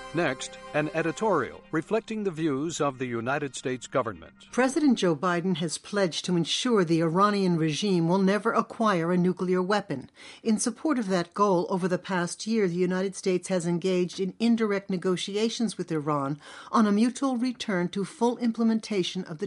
Next, an editorial reflecting the views of the United States government. President Joe Biden has pledged to ensure the Iranian regime will never acquire a nuclear weapon. In support of that goal, over the past year, the United States has engaged in indirect negotiations with Iran on a mutual return to full implementation of the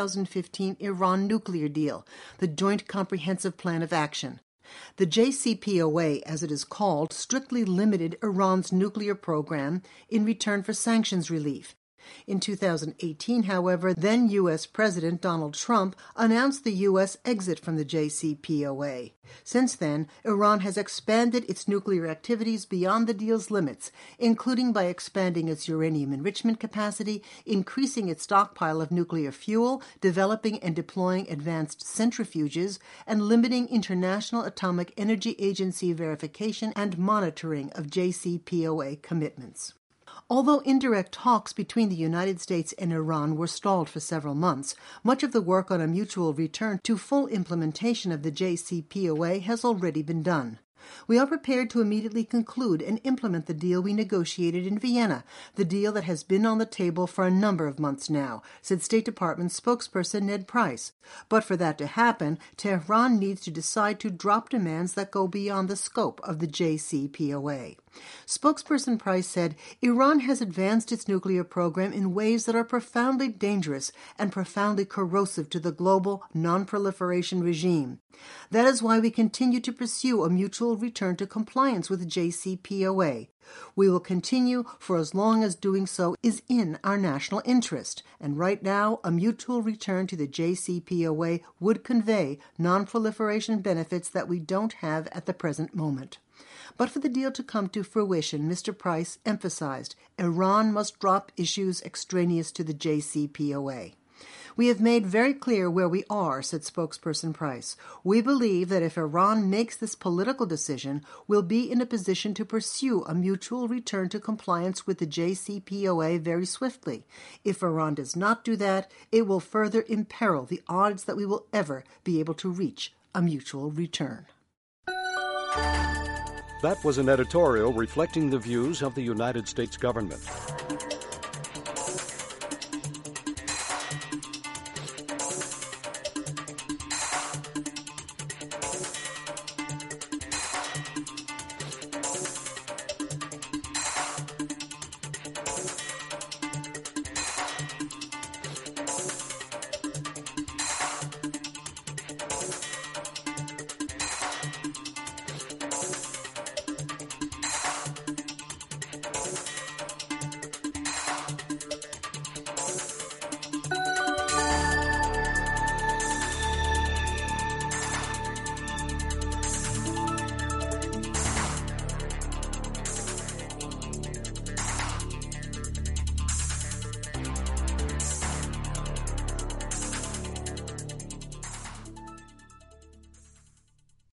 2015 Iran nuclear deal, the Joint Comprehensive Plan of Action. The JCPOA, as it is called, strictly limited Iran's nuclear program in return for sanctions relief. In 2018, however, then U.S. President Donald Trump announced the U.S. exit from the JCPOA. Since then, Iran has expanded its nuclear activities beyond the deal's limits, including by expanding its uranium enrichment capacity, increasing its stockpile of nuclear fuel, developing and deploying advanced centrifuges, and limiting International Atomic Energy Agency verification and monitoring of JCPOA commitments. Although indirect talks between the United States and Iran were stalled for several months, much of the work on a mutual return to full implementation of the JCPOA has already been done. We are prepared to immediately conclude and implement the deal we negotiated in Vienna, the deal that has been on the table for a number of months now, said State Department spokesperson Ned Price. But for that to happen, Tehran needs to decide to drop demands that go beyond the scope of the JCPOA. Spokesperson Price said, Iran has advanced its nuclear program in ways that are profoundly dangerous and profoundly corrosive to the global non-proliferation regime. That is why we continue to pursue a mutual return to compliance with the JCPOA. We will continue for as long as doing so is in our national interest, and right now a mutual return to the JCPOA would convey non-proliferation benefits that we don't have at the present moment. But for the deal to come to fruition, Mr. Price emphasized, Iran must drop issues extraneous to the JCPOA. We have made very clear where we are, said spokesperson Price. We believe that if Iran makes this political decision, we'll be in a position to pursue a mutual return to compliance with the JCPOA very swiftly. If Iran does not do that, it will further imperil the odds that we will ever be able to reach a mutual return. That was an editorial reflecting the views of the United States government.